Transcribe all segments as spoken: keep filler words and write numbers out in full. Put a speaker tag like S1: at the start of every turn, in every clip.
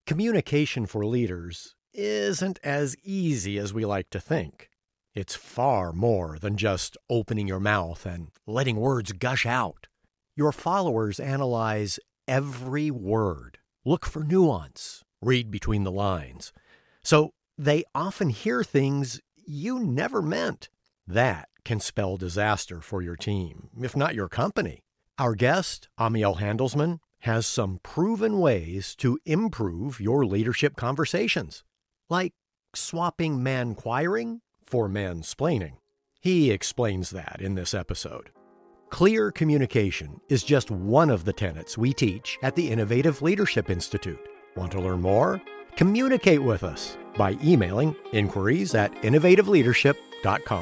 S1: Communication for leaders isn't as easy as we like to think. It's far more than just opening your mouth and letting words gush out. Your followers analyze every word, look for nuance, read between the lines. So they often hear things you never meant. That can spell disaster for your team, if not your company. Our guest, Amiel Handelsman, has some proven ways to improve your leadership conversations, like swapping manquiring for mansplaining. He explains that in this episode. Clear communication is just one of the tenets we teach at the Innovative Leadership Institute. Want to learn more? Communicate with us by emailing inquiries at innovative leadership dot com.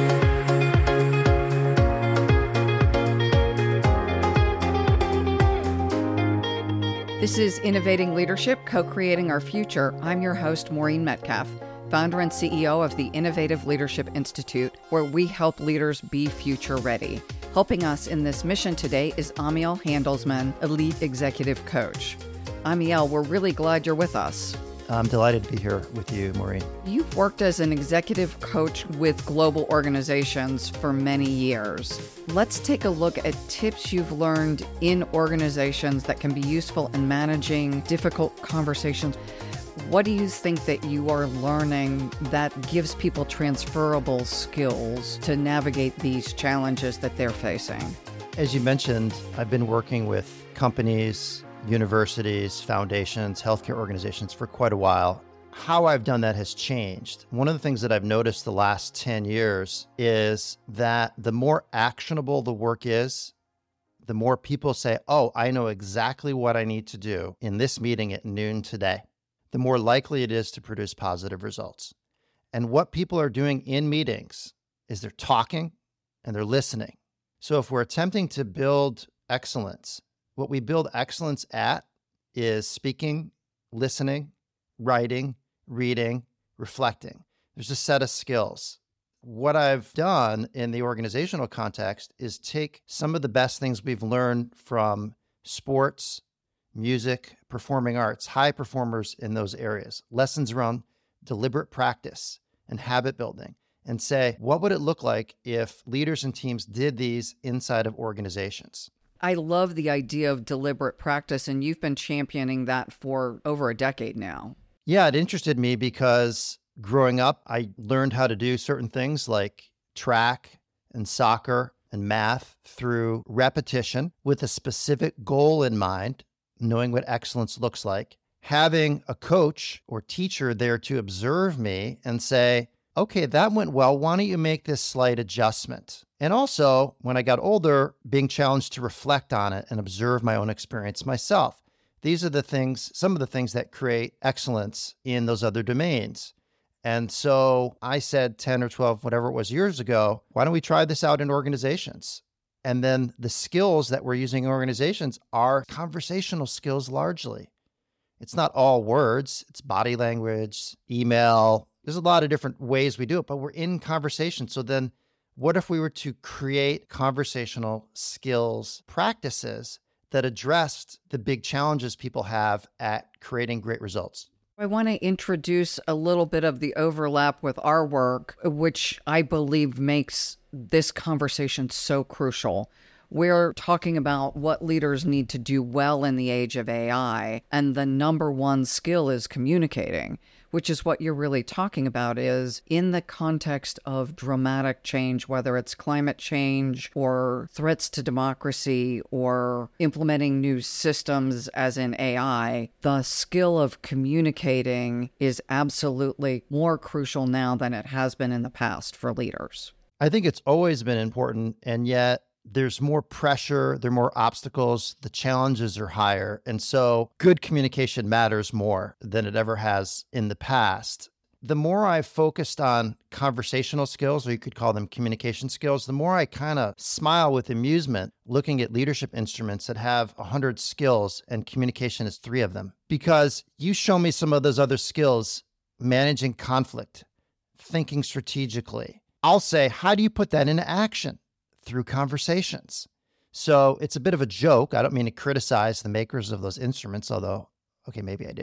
S2: This is Innovating Leadership, Co-Creating Our Future. I'm your host, Maureen Metcalf, founder and C E O of the Innovative Leadership Institute, where we help leaders be future ready. Helping us in this mission today is Amiel Handelsman, Elite Executive Coach. Amiel, we're really glad you're with us.
S3: I'm delighted to be here with you, Maureen.
S2: You've worked as an executive coach with global organizations for many years. Let's take a look at tips you've learned in organizations that can be useful in managing difficult conversations. What do you think that you are learning that gives people transferable skills to navigate these challenges that they're facing?
S3: As you mentioned, I've been working with companies, universities, foundations, healthcare organizations for quite a while. How I've done that has changed. One of the things that I've noticed the last ten years is that the more actionable the work is, the more people say, oh, I know exactly what I need to do in this meeting at noon today, the more likely it is to produce positive results. And what people are doing in meetings is they're talking and they're listening. So if we're attempting to build excellence, what we build excellence at is speaking, listening, writing, reading, reflecting. There's a set of skills. What I've done in the organizational context is take some of the best things we've learned from sports, music, performing arts, high performers in those areas, lessons around deliberate practice and habit building, and say, what would it look like if leaders and teams did these inside of organizations?
S2: I love the idea of deliberate practice, and you've been championing that for over a decade now.
S3: Yeah, it interested me because growing up, I learned how to do certain things like track and soccer and math through repetition with a specific goal in mind, knowing what excellence looks like, having a coach or teacher there to observe me and say, okay, that went well. Why don't you make this slight adjustment? And also, when I got older, being challenged to reflect on it and observe my own experience myself. These are the things, some of the things that create excellence in those other domains. And so I said ten or twelve, whatever it was years ago, why don't we try this out in organizations? And then the skills that we're using in organizations are conversational skills largely. It's not all words, it's body language, email. There's a lot of different ways we do it, but we're in conversation. So then what if we were to create conversational skills practices that addressed the big challenges people have at creating great results?
S2: I want to introduce a little bit of the overlap with our work, which I believe makes this conversation so crucial. We're talking about what leaders need to do well in the age of A I, and the number one skill is communicating, which is what you're really talking about is in the context of dramatic change, whether it's climate change or threats to democracy or implementing new systems as in A I, the skill of communicating is absolutely more crucial now than it has been in the past for leaders.
S3: I think it's always been important, and yet there's more pressure, there are more obstacles, the challenges are higher. And so good communication matters more than it ever has in the past. The more I've focused on conversational skills, or you could call them communication skills, the more I kind of smile with amusement looking at leadership instruments that have one hundred skills and communication is three of them. Because you show me some of those other skills, managing conflict, thinking strategically. I'll say, how do you put that into action? Through conversations. So it's a bit of a joke. I don't mean to criticize the makers of those instruments, although, okay, maybe I do.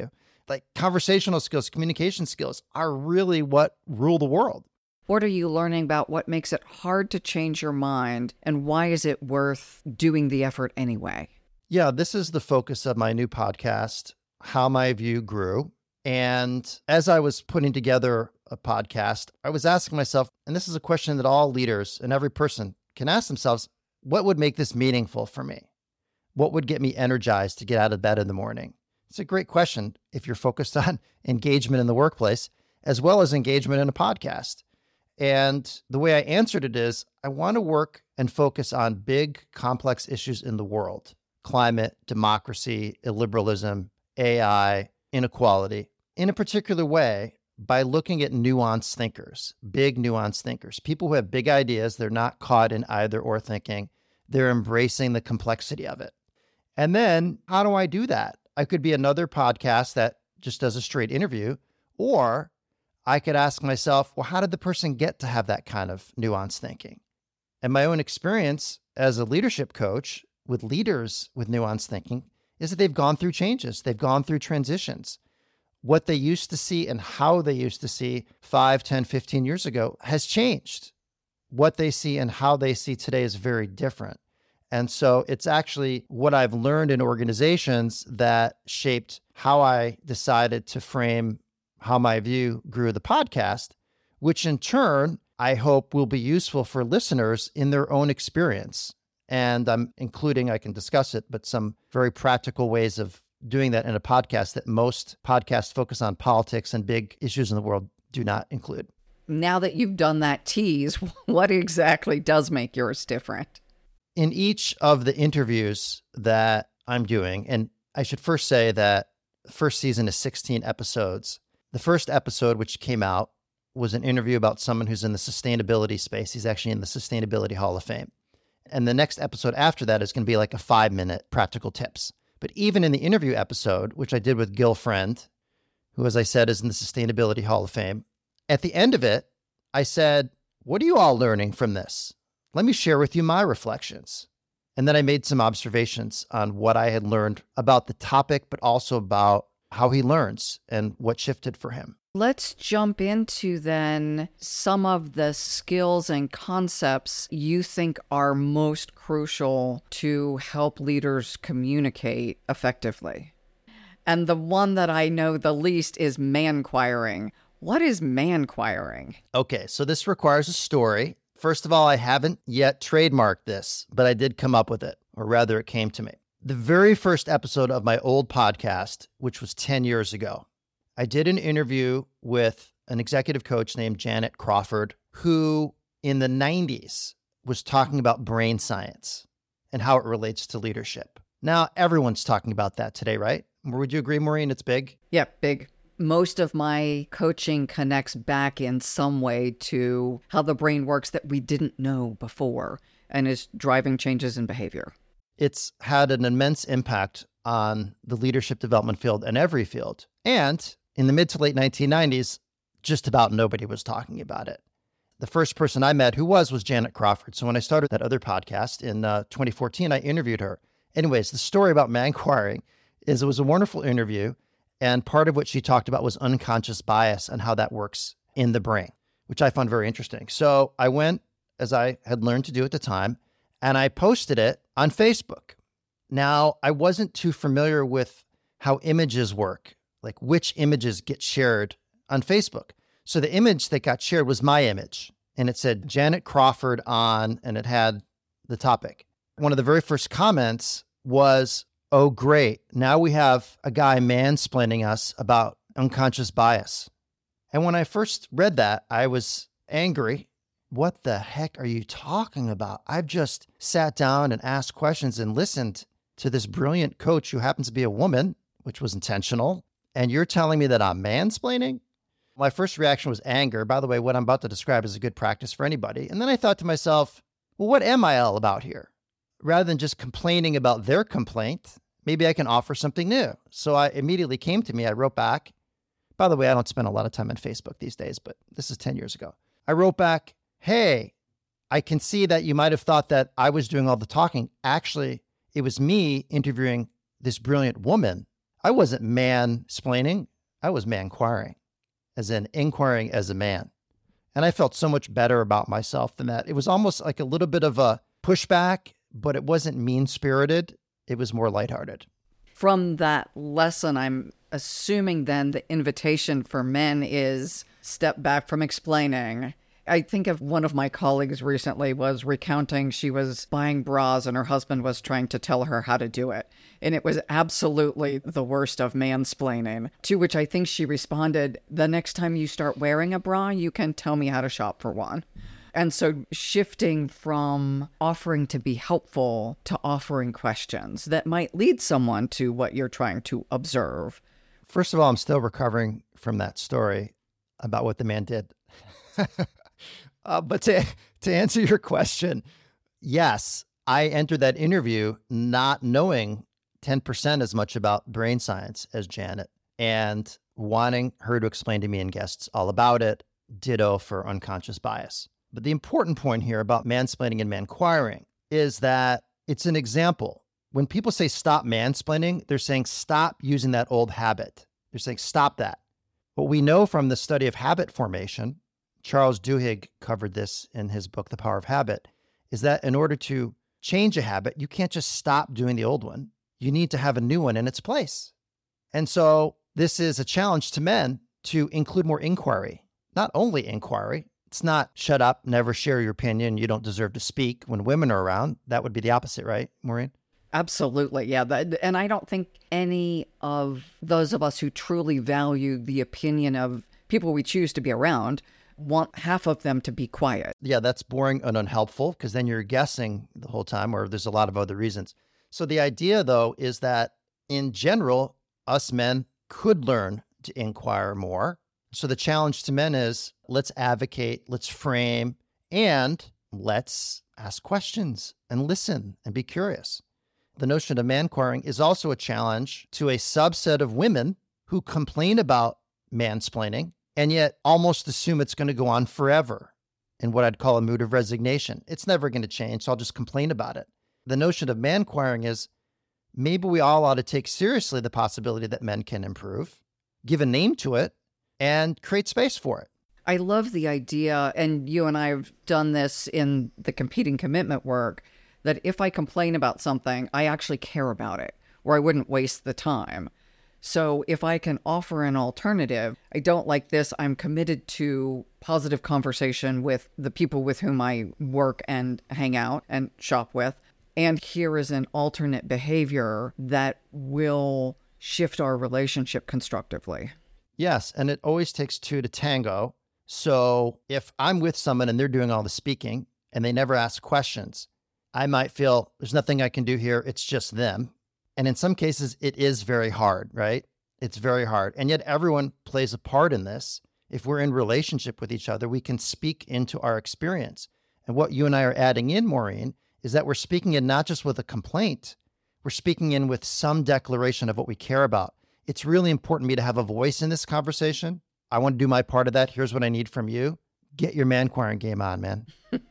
S3: Like conversational skills, communication skills are really what rule the world.
S2: What are you learning about what makes it hard to change your mind, and why is it worth doing the effort anyway?
S3: Yeah, this is the focus of my new podcast, How My View Grew. And as I was putting together a podcast, I was asking myself, and this is a question that all leaders and every person can ask themselves, what would make this meaningful for me? What would get me energized to get out of bed in the morning? It's a great question if you're focused on engagement in the workplace, as well as engagement in a podcast. And the way I answered it is, I want to work and focus on big, complex issues in the world: climate, democracy, illiberalism, A I, inequality, in a particular way by looking at nuanced thinkers, big nuanced thinkers, people who have big ideas. They're not caught in either or thinking. They're embracing the complexity of it. And then how do I do that? I could be another podcast that just does a straight interview, or I could ask myself, well, how did the person get to have that kind of nuanced thinking? And my own experience as a leadership coach with leaders with nuanced thinking is that they've gone through changes. They've gone through transitions. What they used to see and how they used to see five, ten, fifteen years ago has changed. What they see and how they see today is very different. And so it's actually what I've learned in organizations that shaped how I decided to frame How My View Grew the podcast, which in turn, I hope will be useful for listeners in their own experience. And I'm including, I can discuss it, but some very practical ways of doing that in a podcast that most podcasts focus on politics and big issues in the world do not include.
S2: Now that you've done that tease, what exactly does make yours different?
S3: In each of the interviews that I'm doing, and I should first say that the first season is sixteen episodes. The first episode, which came out, was an interview about someone who's in the sustainability space. He's actually in the Sustainability Hall of Fame. And the next episode after that is going to be like a five-minute practical tips. But even in the interview episode, which I did with Gil Friend, who, as I said, is in the Sustainability Hall of Fame, at the end of it, I said, what are you all learning from this? Let me share with you my reflections. And then I made some observations on what I had learned about the topic, but also about how he learns and what shifted for him.
S2: Let's jump into then some of the skills and concepts you think are most crucial to help leaders communicate effectively. And the one that I know the least is manquiring. What is manquiring?
S3: Okay, so this requires a story. First of all, I haven't yet trademarked this, but I did come up with it, or rather it came to me. The very first episode of my old podcast, which was ten years ago, I did an interview with an executive coach named Janet Crawford, who in the nineties was talking about brain science and how it relates to leadership. Now, everyone's talking about that today, right? Would you agree, Maureen? It's big?
S2: Yeah, big. Most of my coaching connects back in some way to how the brain works that we didn't know before and is driving changes in behavior.
S3: It's had an immense impact on the leadership development field and every field. And in the mid to late nineteen nineties, just about nobody was talking about it. The first person I met who was, was Janet Crawford. So when I started that other podcast in uh, twenty fourteen, I interviewed her. Anyways, the story about manquiring is it was a wonderful interview. And part of what she talked about was unconscious bias and how that works in the brain, which I found very interesting. So I went, as I had learned to do at the time, and I posted it on Facebook. Now, I wasn't too familiar with how images work, like which images get shared on Facebook. So the image that got shared was my image, and it said Janet Crawford on, and it had the topic. One of the very first comments was, oh, great. Now we have a guy mansplaining us about unconscious bias. And when I first read that, I was angry. What the heck are you talking about? I've just sat down and asked questions and listened to this brilliant coach who happens to be a woman, which was intentional. And you're telling me that I'm mansplaining? My first reaction was anger. By the way, what I'm about to describe is a good practice for anybody. And then I thought to myself, well, what am I all about here? Rather than just complaining about their complaint, maybe I can offer something new. So I immediately came to me. I wrote back. By the way, I don't spend a lot of time on Facebook these days, but this is ten years ago. I wrote back, hey, I can see that you might have thought that I was doing all the talking. Actually, it was me interviewing this brilliant woman. I wasn't mansplaining. I was man-quiring, as in inquiring as a man. And I felt so much better about myself than that. It was almost like a little bit of a pushback, but it wasn't mean-spirited. It was more lighthearted.
S2: From that lesson, I'm assuming then the invitation for men is step back from explaining. I think of one of my colleagues recently was recounting she was buying bras and her husband was trying to tell her how to do it. And it was absolutely the worst of mansplaining, to which I think she responded, the next time you start wearing a bra, you can tell me how to shop for one. And so shifting from offering to be helpful to offering questions that might lead someone to what you're trying to observe.
S3: First of all, I'm still recovering from that story about what the man did. uh, but to, to answer your question, yes, I entered that interview not knowing ten percent as much about brain science as Janet and wanting her to explain to me and guests all about it, ditto for unconscious bias. But the important point here about mansplaining and manquiring is that it's an example. When people say stop mansplaining, they're saying stop using that old habit. They're saying stop that. What we know from the study of habit formation, Charles Duhigg covered this in his book, The Power of Habit, is that in order to change a habit, you can't just stop doing the old one. You need to have a new one in its place. And so this is a challenge to men to include more inquiry, not only inquiry. It's not shut up, never share your opinion, you don't deserve to speak when women are around. That would be the opposite, right, Maureen?
S2: Absolutely, yeah. That, and I don't think any of those of us who truly value the opinion of people we choose to be around want half of them to be quiet.
S3: Yeah, that's boring and unhelpful because then you're guessing the whole time, or there's a lot of other reasons. So the idea, though, is that in general, us men could learn to inquire more. So the challenge to men is let's advocate, let's frame, and let's ask questions and listen and be curious. The notion of manquiring is also a challenge to a subset of women who complain about mansplaining and yet almost assume it's going to go on forever in what I'd call a mood of resignation. It's never going to change, so I'll just complain about it. The notion of manquiring is maybe we all ought to take seriously the possibility that men can improve, give a name to it, and create space for it.
S2: I love the idea, and you and I have done this in the competing commitment work, that if I complain about something, I actually care about it, or I wouldn't waste the time. So if I can offer an alternative, I don't like this, I'm committed to positive conversation with the people with whom I work and hang out and shop with. And here is an alternate behavior that will shift our relationship constructively.
S3: Yes, and it always takes two to tango. So if I'm with someone and they're doing all the speaking and they never ask questions, I might feel there's nothing I can do here. It's just them. And in some cases, it is very hard, right? It's very hard. And yet everyone plays a part in this. If we're in relationship with each other, we can speak into our experience. And what you and I are adding in, Maureen, is that we're speaking in not just with a complaint, we're speaking in with some declaration of what we care about. It's really important to me to have a voice in this conversation. I want to do my part of that. Here's what I need from you. Get your manquiring game on, man.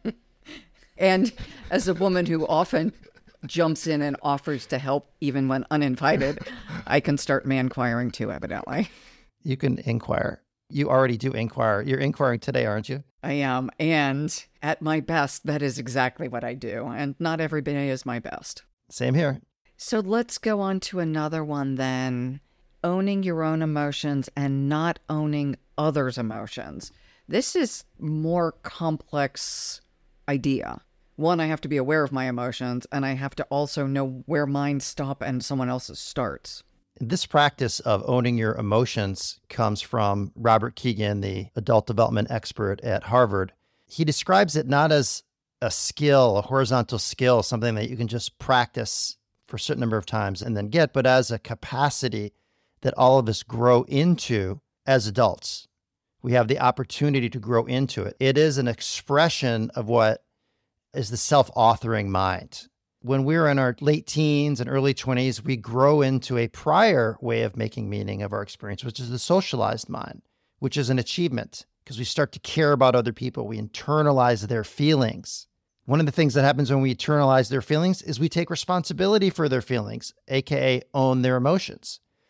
S2: And as a woman who often jumps in and offers to help even when uninvited, I can start manquiring too, evidently.
S3: You can inquire. You already do inquire. You're inquiring today, aren't you?
S2: I am. And at my best, that is exactly what I do. And not every day is my best.
S3: Same here.
S2: So let's go on to another one then. Owning your own emotions and not owning others' emotions. This is more complex idea. One, I have to be aware of my emotions, and I have to also know where mine stop and someone else's starts.
S3: This practice of owning your emotions comes from Robert Keegan, the adult development expert at Harvard. He describes it not as a skill, a horizontal skill, something that you can just practice for a certain number of times and then get, but as a capacity that all of us grow into as adults. We have the opportunity to grow into it. It is an expression of what is the self-authoring mind. When we're in our late teens and early twenties, we grow into a prior way of making meaning of our experience, which is the socialized mind, which is an achievement because we start to care about other people. We internalize their feelings. One of the things that happens when we internalize their feelings is we take responsibility for their feelings, aka own their emotions.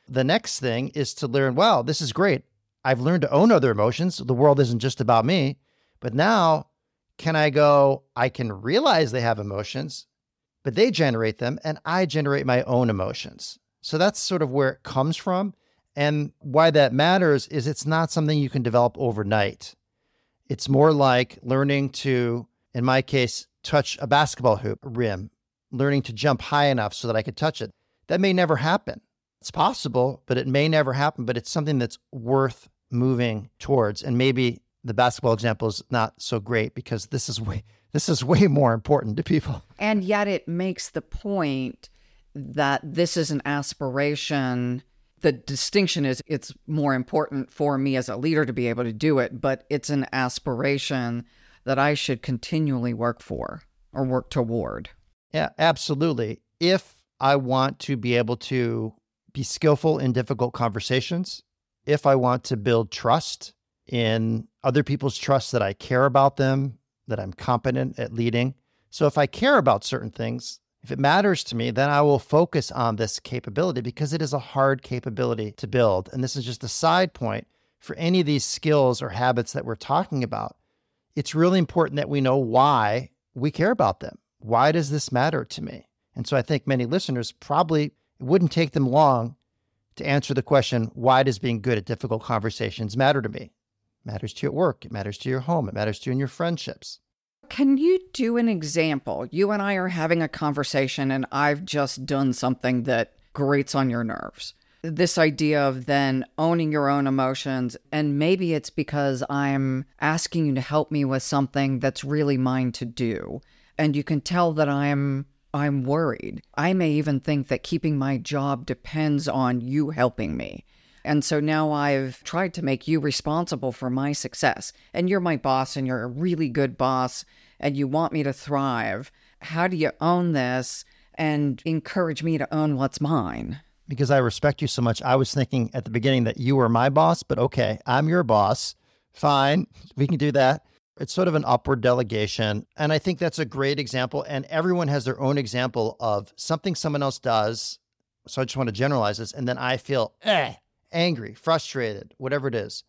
S3: the next thing is to learn, well, this is great. I've learned to own other emotions. The world isn't just about me. But now, can I go, I can realize they have emotions, but they generate them and I generate my own emotions. So that's sort of where it comes from. And why that matters is it's not something you can develop overnight. It's more like learning to, in my case, touch a basketball hoop rim, learning to jump high enough so that I could touch it. That may never happen. It's possible, but it may never happen, but it's something that's worth moving towards. And maybe the basketball example is not so great because this is way, this is way more important to people.
S2: And yet it makes the point that this is an aspiration. The distinction is it's more important for me as a leader to be able to do it, but it's an aspiration that I should continually work for or work toward.
S3: Yeah, absolutely. If I want to be able to be skillful in difficult conversations, if I want to build trust in other people's trust that I care about them, that I'm competent at leading. So if I care about certain things, if it matters to me, then I will focus on this capability because it is a hard capability to build. And this is just a side point for any of these skills or habits that we're talking about. It's really important that we know why we care about them. Why does this matter to me? And so I think many listeners probably, it wouldn't take them long to answer the question, why does being good at difficult conversations matter to me? It matters to you at work. It matters to your home. It matters to you in your friendships.
S2: Can you do an example? You and I are having a conversation and I've just done something that grates on your nerves. This idea of then owning your own emotions, and maybe it's because I'm asking you to help me with something that's really mine to do. And you can tell that I'm I'm worried. I may even think that keeping my job depends on you helping me. And so now I've tried to make you responsible for my success. And you're my boss and you're a really good boss and you want me to thrive. How do you own this and encourage me to own what's mine?
S3: Because I respect you so much, I was thinking at the beginning that you were my boss, but okay, I'm your boss. Fine, we can do that. It's sort of an upward delegation. And I think that's a great example. And everyone has their own example of something someone else does. So I just want to generalize this. And then I feel eh, angry, frustrated, whatever it is.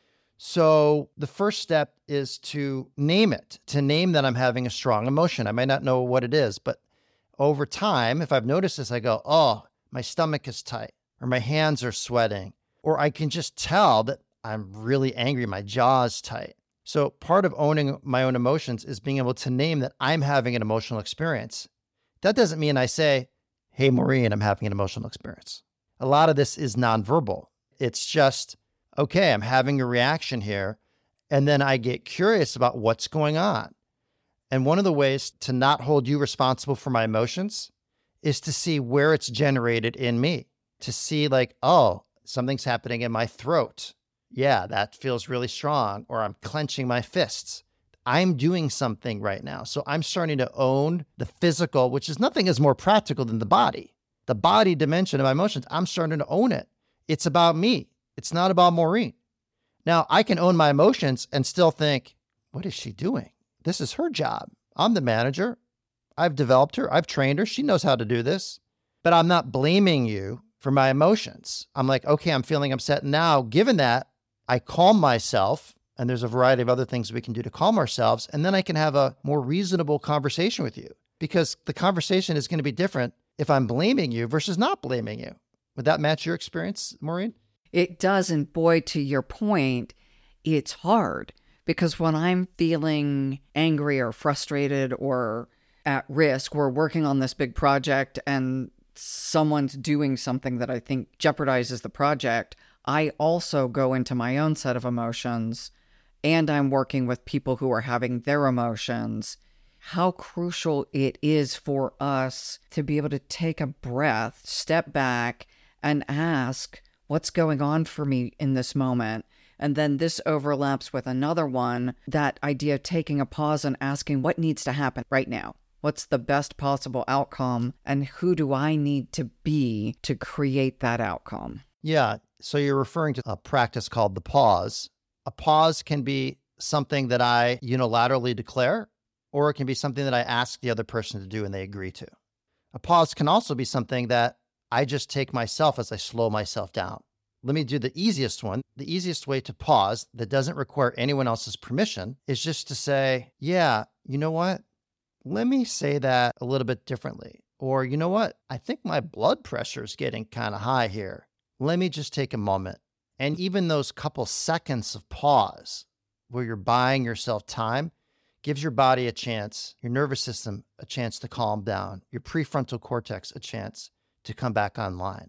S3: So the first step is to name it, to name that I'm having a strong emotion. I might not know what it is, but over time, if I've noticed this, I go, oh, my stomach is tight, or my hands are sweating, or I can just tell that I'm really angry, my jaw is tight. So part of owning my own emotions is being able to name that I'm having an emotional experience. That doesn't mean I say, hey, Maureen, I'm having an emotional experience. A lot of this is nonverbal. It's just, okay, I'm having a reaction here. And then I get curious about what's going on. And one of the ways to not hold you responsible for my emotions is to see where it's generated in me, to see like, oh, something's happening in my throat. Yeah, that feels really strong. Or I'm clenching my fists. I'm doing something right now. So I'm starting to own the physical, which is nothing is more practical than the body. The body dimension of my emotions, I'm starting to own it. It's about me. It's not about Maureen. Now, I can own my emotions and still think, what is she doing? This is her job. I'm the manager. I've developed her. I've trained her. She knows how to do this. But I'm not blaming you for my emotions. I'm like, okay, I'm feeling upset now. Given that, I calm myself, and there's a variety of other things we can do to calm ourselves, and then I can have a more reasonable conversation with you because the conversation is going to be different if I'm blaming you versus not blaming you. Would that match your experience, Maureen?
S2: It does, and boy, to your point, it's hard because when I'm feeling angry or frustrated or at risk, we're working on this big project and someone's doing something that I think jeopardizes the project, I also go into my own set of emotions and I'm working with people who are having their emotions. How crucial it is for us to be able to take a breath, step back and ask, what's going on for me in this moment? And then this overlaps with another one, that idea of taking a pause and asking what needs to happen right now. What's the best possible outcome? And who do I need to be to create that outcome?
S3: Yeah. So you're referring to a practice called the pause. A pause can be something that I unilaterally declare, or it can be something that I ask the other person to do and they agree to. A pause can also be something that I just take myself as I slow myself down. Let me do the easiest one. The easiest way to pause that doesn't require anyone else's permission is just to say, yeah, you know what? Let me say that a little bit differently. Or, you know what? I think my blood pressure is getting kind of high here. Let me just take a moment. And even those couple seconds of pause where you're buying yourself time gives your body a chance, your nervous system a chance to calm down, your prefrontal cortex a chance to come back online.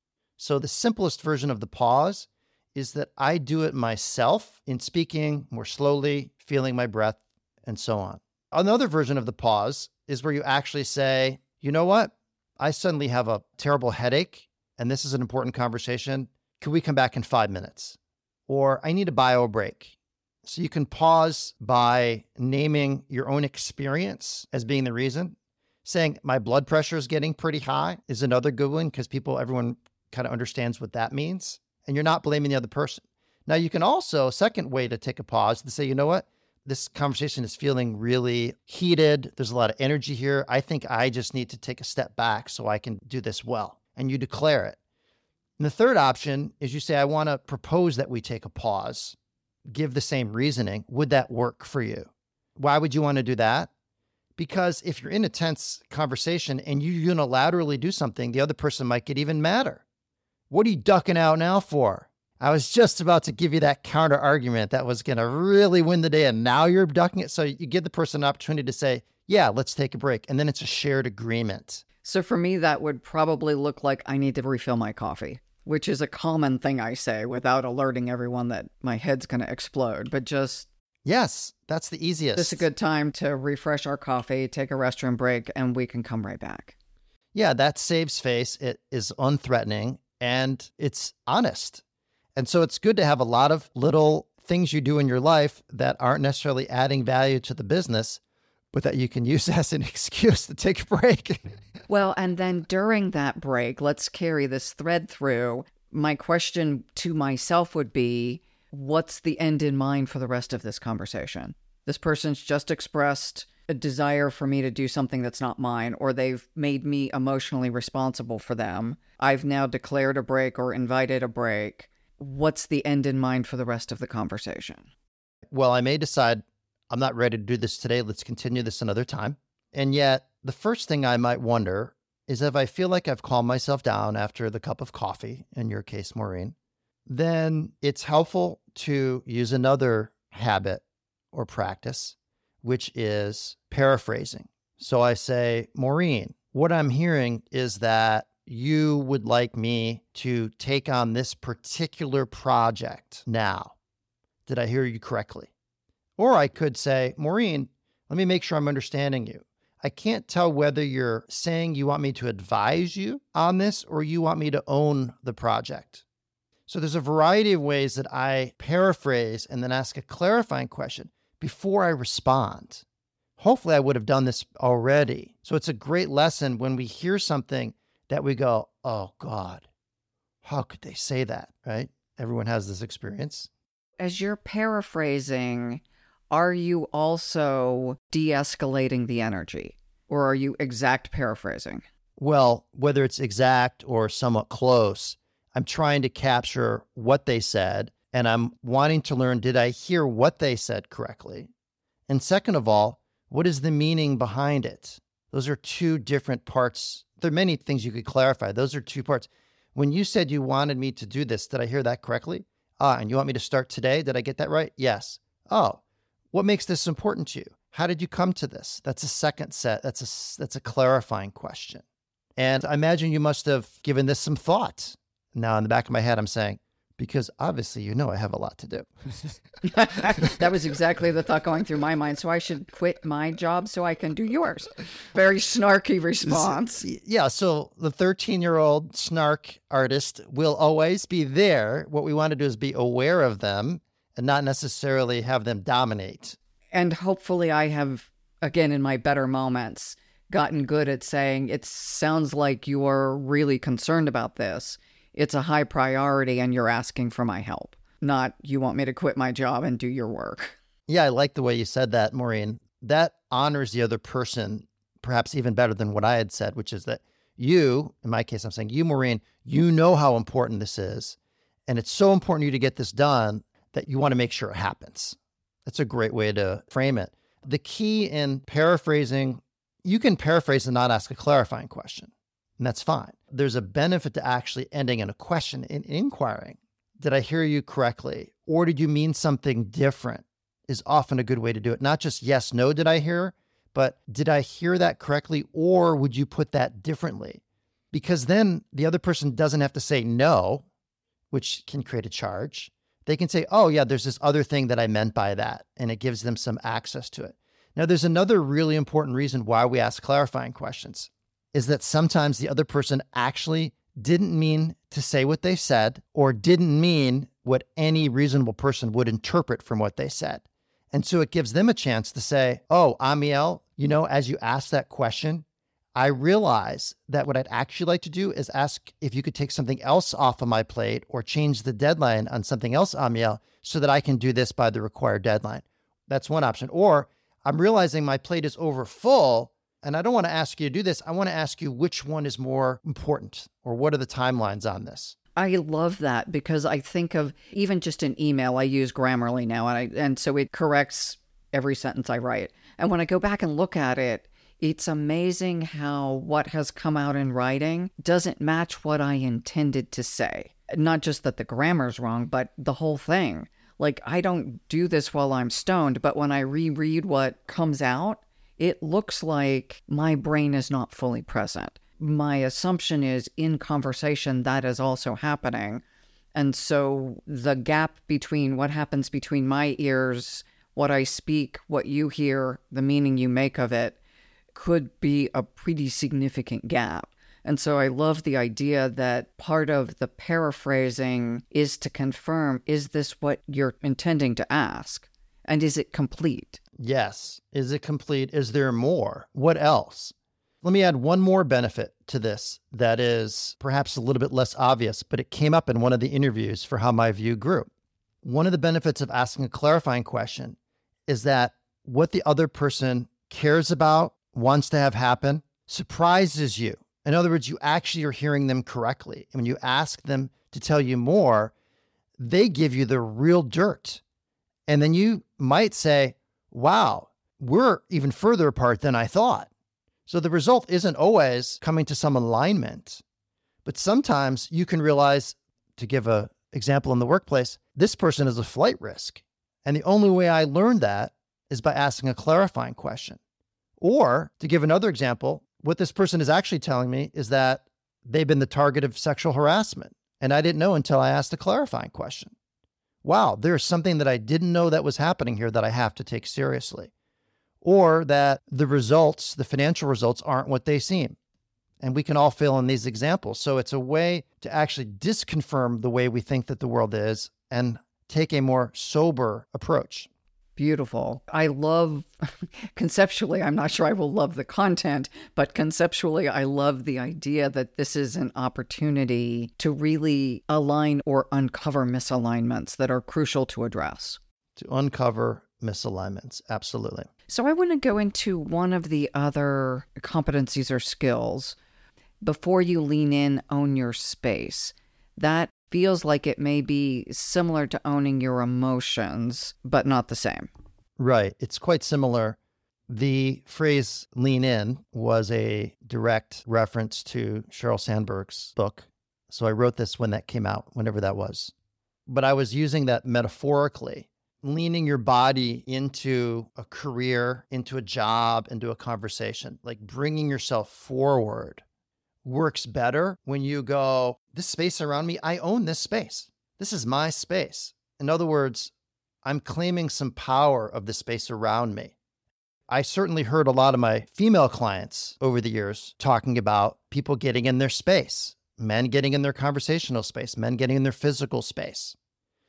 S3: So the simplest version of the pause is that I do it myself in speaking more slowly, feeling my breath, and so on. Another version of the pause is where you actually say, you know what? I suddenly have a terrible headache, and this is an important conversation. Can we come back in five minutes? Or I need a bio break. So you can pause by naming your own experience as being the reason. Saying my blood pressure is getting pretty high is another good one because people, everyone kind of understands what that means. And you're not blaming the other person. Now you can also, second way to take a pause to say, you know what? This conversation is feeling really heated. There's a lot of energy here. I think I just need to take a step back so I can do this well. And you declare it. And the third option is you say, I want to propose that we take a pause. Give the same reasoning. Would that work for you? Why would you want to do that? Because if you're in a tense conversation and you unilaterally do something, the other person might get even madder. What are you ducking out now for? I was just about to give you that counter argument that was going to really win the day, and now you're ducking it. So you give the person an opportunity to say, yeah, let's take a break. And then it's a shared agreement.
S2: So for me, that would probably look like I need to refill my coffee, which is a common thing I say without alerting everyone that my head's going to explode, but just...
S3: Yes, that's the easiest.
S2: This is a good time to refresh our coffee, take a restroom break, and we can come right back.
S3: Yeah, that saves face. It is unthreatening and it's honest. And so it's good to have a lot of little things you do in your life that aren't necessarily adding value to the business, but that you can use as an excuse to take a break.
S2: Well, and then during that break, let's carry this thread through. My question to myself would be, what's the end in mind for the rest of this conversation? This person's just expressed a desire for me to do something that's not mine, or they've made me emotionally responsible for them. I've now declared a break or invited a break. What's the end in mind for the rest of the conversation?
S3: Well, I may decide I'm not ready to do this today. Let's continue this another time. And yet the first thing I might wonder is if I feel like I've calmed myself down after the cup of coffee, in your case, Maureen, then it's helpful to use another habit or practice, which is paraphrasing. So I say, Maureen, what I'm hearing is that you would like me to take on this particular project now. Did I hear you correctly? Or I could say, Maureen, let me make sure I'm understanding you. I can't tell whether you're saying you want me to advise you on this or you want me to own the project. So there's a variety of ways that I paraphrase and then ask a clarifying question before I respond. Hopefully I would have done this already. So it's a great lesson when we hear something that we go, oh God, how could they say that, right? Everyone has this experience.
S2: As you're paraphrasing, are you also de-escalating the energy, or are you exact paraphrasing?
S3: Well, whether it's exact or somewhat close, I'm trying to capture what they said, and I'm wanting to learn, did I hear what they said correctly? And second of all, what is the meaning behind it? Those are two different parts. There are many things you could clarify. Those are two parts. When you said you wanted me to do this, did I hear that correctly? Ah, and you want me to start today? Did I get that right? Yes. Oh, what makes this important to you? How did you come to this? That's a second set. That's a, that's a clarifying question. And I imagine you must have given this some thought. Now in the back of my head, I'm saying, because obviously, you know, I have a lot to do.
S2: That was exactly the thought going through my mind. So I should quit my job so I can do yours. Very snarky response.
S3: Yeah. So the thirteen-year-old snark artist will always be there. What we want to do is be aware of them and not necessarily have them dominate.
S2: And hopefully I have, again, in my better moments, gotten good at saying, it sounds like you're really concerned about this. It's a high priority and you're asking for my help, not you want me to quit my job and do your work.
S3: Yeah, I like the way you said that, Maureen. That honors the other person, perhaps even better than what I had said, which is that you, in my case, I'm saying you, Maureen, you know how important this is. And it's so important to you to get this done that you want to make sure it happens. That's a great way to frame it. The key in paraphrasing, you can paraphrase and not ask a clarifying question, and that's fine. There's a benefit to actually ending in a question, in inquiring. Did I hear you correctly? Or did you mean something different? Is often a good way to do it. Not just yes, no, did I hear? But did I hear that correctly? Or would you put that differently? Because then the other person doesn't have to say no, which can create a charge. They can say, oh yeah, there's this other thing that I meant by that. And it gives them some access to it. Now, there's another really important reason why we ask clarifying questions, is that sometimes the other person actually didn't mean to say what they said or didn't mean what any reasonable person would interpret from what they said. And so it gives them a chance to say, oh, Amiel, you know, as you ask that question, I realize that what I'd actually like to do is ask if you could take something else off of my plate or change the deadline on something else, Amiel, so that I can do this by the required deadline. That's one option. Or I'm realizing my plate is over full and I don't want to ask you to do this. I want to ask you which one is more important or what are the timelines on this?
S2: I love that because I think of even just an email. I use Grammarly now, and I, and so it corrects every sentence I write. And when I go back and look at it, it's amazing how what has come out in writing doesn't match what I intended to say. Not just that the grammar's wrong, but the whole thing. Like, I don't do this while I'm stoned, but when I reread what comes out, it looks like my brain is not fully present. My assumption is in conversation that is also happening. And so the gap between what happens between my ears, what I speak, what you hear, the meaning you make of it, could be a pretty significant gap. And so I love the idea that part of the paraphrasing is to confirm, is this what you're intending to ask? And is it complete?
S3: Yes. Is it complete? Is there more? What else? Let me add one more benefit to this that is perhaps a little bit less obvious, but it came up in one of the interviews for How My View Grew. One of the benefits of asking a clarifying question is that what the other person cares about, wants to have happen, surprises you. In other words, you actually are hearing them correctly. And when you ask them to tell you more, they give you the real dirt. And then you might say, wow, we're even further apart than I thought. So the result isn't always coming to some alignment, but sometimes you can realize, to give an example in the workplace, this person is a flight risk. And the only way I learned that is by asking a clarifying question. Or to give another example, what this person is actually telling me is that they've been the target of sexual harassment. And I didn't know until I asked a clarifying question. Wow, there's something that I didn't know that was happening here that I have to take seriously. Or that the results, the financial results, aren't what they seem. And we can all fill in these examples. So it's a way to actually disconfirm the way we think that the world is and take a more sober approach.
S2: Beautiful. I love, conceptually, I'm not sure I will love the content, but conceptually, I love the idea that this is an opportunity to really align or uncover misalignments that are crucial to address.
S3: To uncover misalignments, absolutely.
S2: So I want to go into one of the other competencies or skills. Before you lean in, own your space. That feels like it may be similar to owning your emotions, but not the same.
S3: Right. It's quite similar. The phrase lean in was a direct reference to Sheryl Sandberg's book. So I wrote this when that came out, whenever that was. But I was using that metaphorically. Leaning your body into a career, into a job, into a conversation, like bringing yourself forward works better when you go, this space around me, I own this space. This is my space. In other words, I'm claiming some power of the space around me. I certainly heard a lot of my female clients over the years talking about people getting in their space, men getting in their conversational space, men getting in their physical space.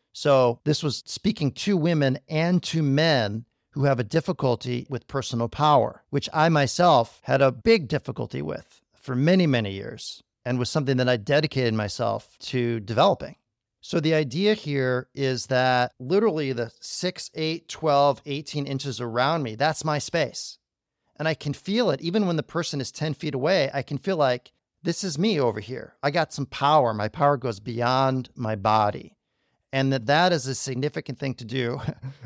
S3: So this was speaking to women and to men who have a difficulty with personal power, which I myself had a big difficulty with for many, many years, and was something that I dedicated myself to developing. So the idea here is that literally the six, eight, twelve, eighteen inches around me, that's my space. And I can feel it even when the person is ten feet away. I can feel like this is me over here. I got some power. My power goes beyond my body. And that that is a significant thing to do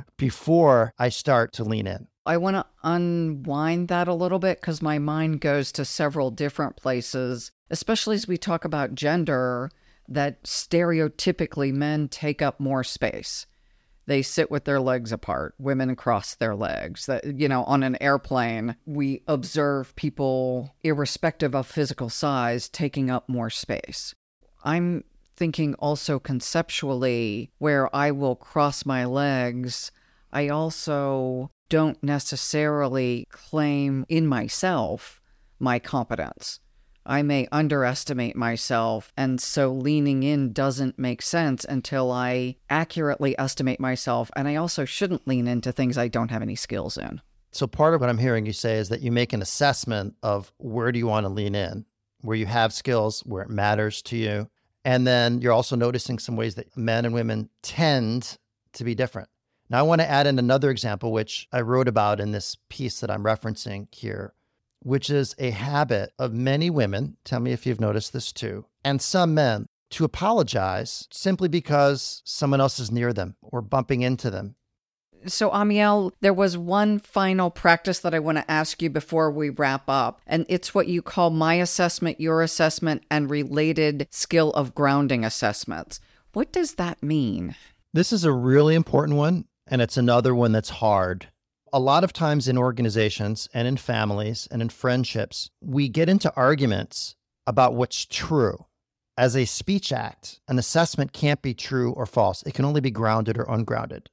S3: before I start to lean in.
S2: I want to unwind that a little bit because my mind goes to several different places, especially as we talk about gender, that stereotypically men take up more space. They sit with their legs apart. Women cross their legs. That, you know, on an airplane, we observe people, irrespective of physical size, taking up more space. I'm thinking also conceptually, where I will cross my legs, I also don't necessarily claim in myself my competence. I may underestimate myself, and so leaning in doesn't make sense until I accurately estimate myself, and I also shouldn't lean into things I don't have any skills in.
S3: So part of what I'm hearing you say is that you make an assessment of where do you want to lean in, where you have skills, where it matters to you. And then you're also noticing some ways that men and women tend to be different. Now, I want to add in another example, which I wrote about in this piece that I'm referencing here, which is a habit of many women, tell me if you've noticed this too, and some men, to apologize simply because someone else is near them or bumping into them.
S2: So, Amiel, there was one final practice that I want to ask you before we wrap up, and it's what you call my assessment, your assessment, and related skill of grounding assessments. What does that mean?
S3: This is a really important one, and it's another one that's hard. A lot of times in organizations and in families and in friendships, we get into arguments about what's true. As a speech act, an assessment can't be true or false. It can only be grounded or ungrounded.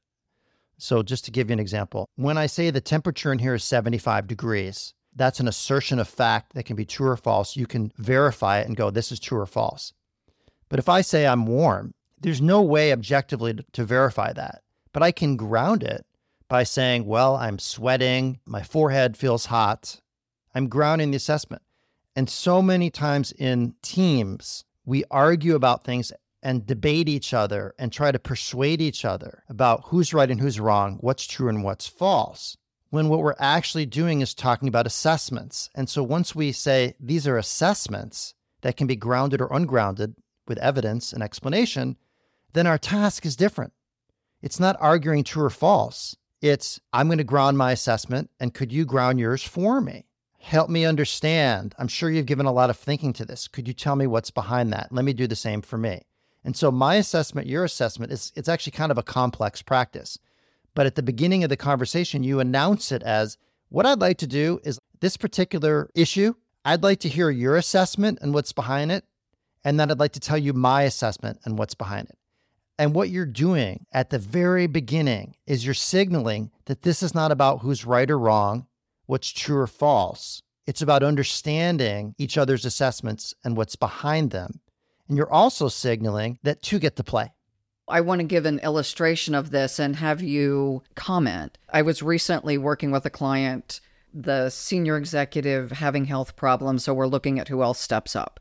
S3: So just to give you an example, when I say the temperature in here is seventy-five degrees, that's an assertion of fact that can be true or false. You can verify it and go, this is true or false. But if I say I'm warm, there's no way objectively to, to verify that. But I can ground it by saying, well, I'm sweating, my forehead feels hot. I'm grounding the assessment. And so many times in teams, we argue about things and debate each other and try to persuade each other about who's right and who's wrong, what's true and what's false, when what we're actually doing is talking about assessments. And so once we say these are assessments that can be grounded or ungrounded with evidence and explanation, then our task is different. It's not arguing true or false. It's, I'm going to ground my assessment, and could you ground yours for me? Help me understand. I'm sure you've given a lot of thinking to this. Could you tell me what's behind that? Let me do the same for me. And so my assessment, your assessment, is it's actually kind of a complex practice. But at the beginning of the conversation, you announce it as, what I'd like to do is this particular issue, I'd like to hear your assessment and what's behind it. And then I'd like to tell you my assessment and what's behind it. And what you're doing at the very beginning is you're signaling that this is not about who's right or wrong, what's true or false. It's about understanding each other's assessments and what's behind them. And you're also signaling that two get to play.
S2: I want to give an illustration of this and have you comment. I was recently working with a client, the senior executive having health problems, so we're looking at who else steps up.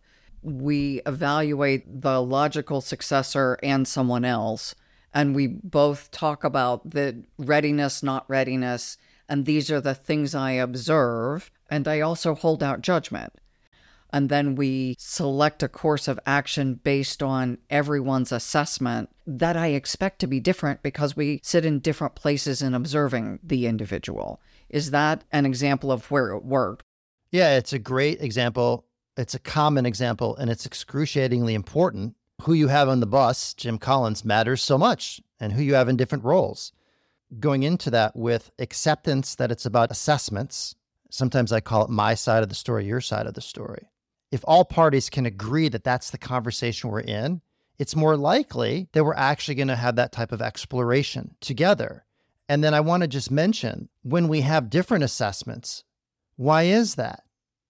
S2: We evaluate the logical successor and someone else, and we both talk about the readiness, not readiness, and these are the things I observe, and I also hold out judgment. And then we select a course of action based on everyone's assessment that I expect to be different because we sit in different places in observing the individual. Is that an example of where it worked?
S3: Yeah, it's a great example. It's a common example, and it's excruciatingly important. Who you have on the bus, Jim Collins, matters so much, and who you have in different roles. Going into that with acceptance that it's about assessments. Sometimes I call it my side of the story, your side of the story. If all parties can agree that that's the conversation we're in, it's more likely that we're actually going to have that type of exploration together. And then I want to just mention, when we have different assessments, why is that?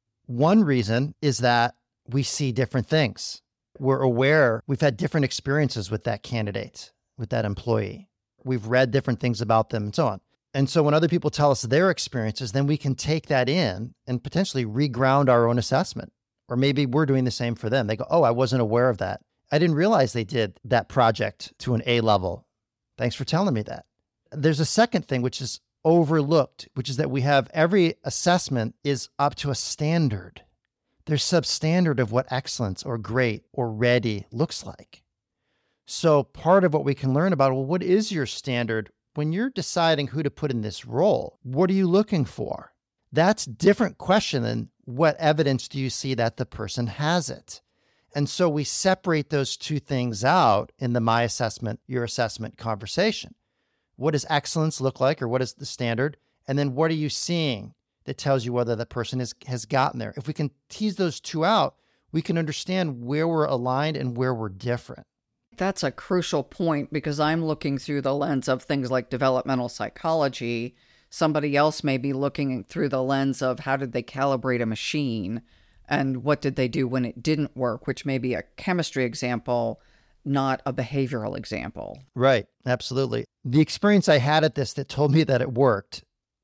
S3: One reason is that we see different things. We're aware, we've had different experiences with that candidate, with that employee. We've read different things about them and so on. And so when other people tell us their experiences, then we can take that in and potentially reground our own assessment. Or maybe we're doing the same for them. They go, oh, I wasn't aware of that. I didn't realize they did that project to an A level. Thanks for telling me that. There's a second thing which is overlooked, which is that we have every assessment is up to a standard. their substandard of what excellence or great or ready looks like. So part of what we can learn about, well, what is your standard when you're deciding who to put in this role? What are you looking for? That's a different question than what evidence do you see that the person has it? And so we separate those two things out in the my assessment, your assessment conversation. What does excellence look like, or what is the standard? And then what are you seeing that tells you whether the person is, has gotten there? If we can tease those two out, we can understand where we're aligned and where we're different.
S2: That's a crucial point, because I'm looking through the lens of things like developmental psychology. Somebody else may be looking through the lens of how did they calibrate a machine and what did they do when it didn't work, which may be a chemistry example, not a behavioral example.
S3: Right. Absolutely. The experience I had at this that told me that it worked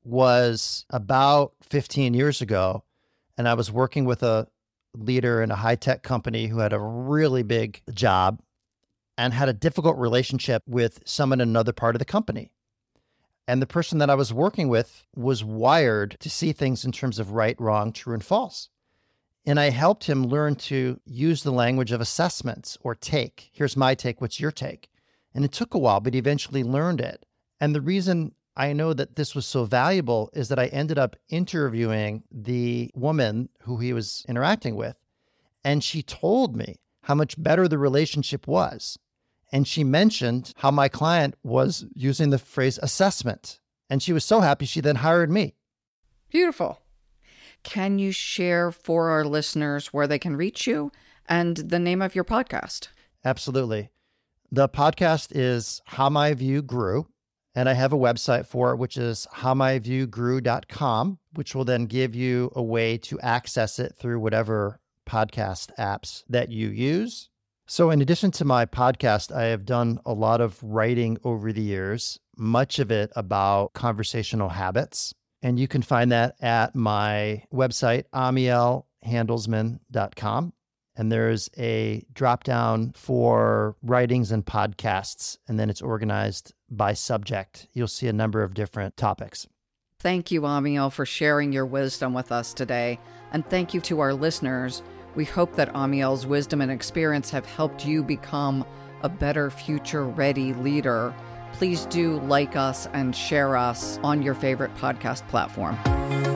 S3: was about fifteen years ago. And I was working with a leader in a high-tech company who had a really big job and had a difficult relationship with someone in another part of the company. And the person that I was working with was wired to see things in terms of right, wrong, true, and false. And I helped him learn to use the language of assessments or take. Here's my take, what's your take? And it took a while, but he eventually learned it. And the reason I know that this was so valuable is that I ended up interviewing the woman who he was interacting with. And she told me how much better the relationship was. And she mentioned how my client was using the phrase assessment. And she was so happy, she then hired me.
S2: Beautiful. Can you share for our listeners where they can reach you and the name of your podcast?
S3: Absolutely. The podcast is How My View Grew, and I have a website for it, which is how my view grew dot com, which will then give you a way to access it through whatever podcast apps that you use. So in addition to my podcast, I have done a lot of writing over the years, much of it about conversational habits. And you can find that at my website, amiel handelsman dot com. And there's a drop down for writings and podcasts, and then it's organized by subject. You'll see a number of different topics.
S2: Thank you, Amiel, for sharing your wisdom with us today. And thank you to our listeners. We hope that Amiel's wisdom and experience have helped you become a better future-ready leader. Please do like us and share us on your favorite podcast platform.